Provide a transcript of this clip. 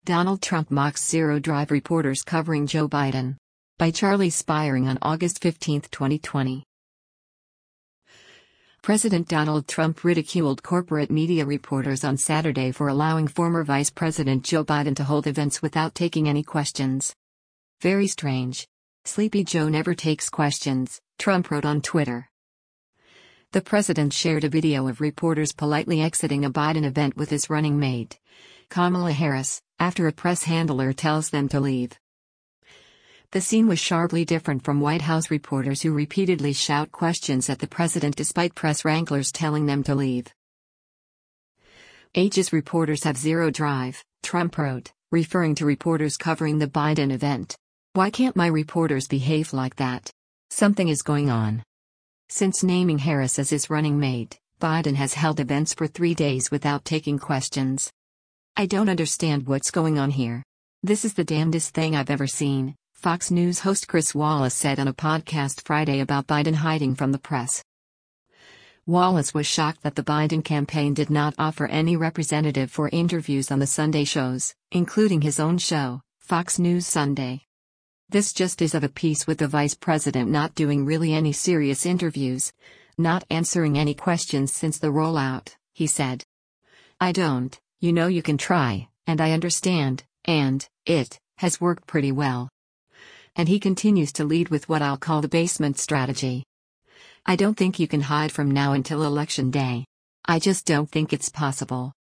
Donald Trump mocks zero-drive reporters covering Joe Biden. By Charlie Spiering on August 15, 2020. President Donald Trump ridiculed corporate media reporters on Saturday for allowing former Vice President Joe Biden to hold events without taking any questions. Very strange. Sleepy Joe never takes questions, Trump wrote on Twitter. The president shared a video of reporters politely exiting a Biden event with his running mate, Kamala Harris, after a press handler tells them to leave. The scene was sharply different from White House reporters who repeatedly shout questions at the president despite press wranglers telling them to leave. Age's reporters have zero drive, Trump wrote, referring to reporters covering the Biden event. Why can't my reporters behave like that? Something is going on. Since naming Harris as his running mate, Biden has held events for 3 days without taking questions. I don't understand what's going on here. This is the damnedest thing I've ever seen, Fox News host Chris Wallace said on a podcast Friday about Biden hiding from the press. Wallace was shocked that the Biden campaign did not offer any representative for interviews on the Sunday shows, including his own show, Fox News Sunday. This just is of a piece with the vice president not doing really any serious interviews, not answering any questions since the rollout, he said. I don't, you can try, and I understand, and it has worked pretty well. And he continues to lead with what I'll call the basement strategy. I don't think you can hide from now until Election Day. I just don't think it's possible.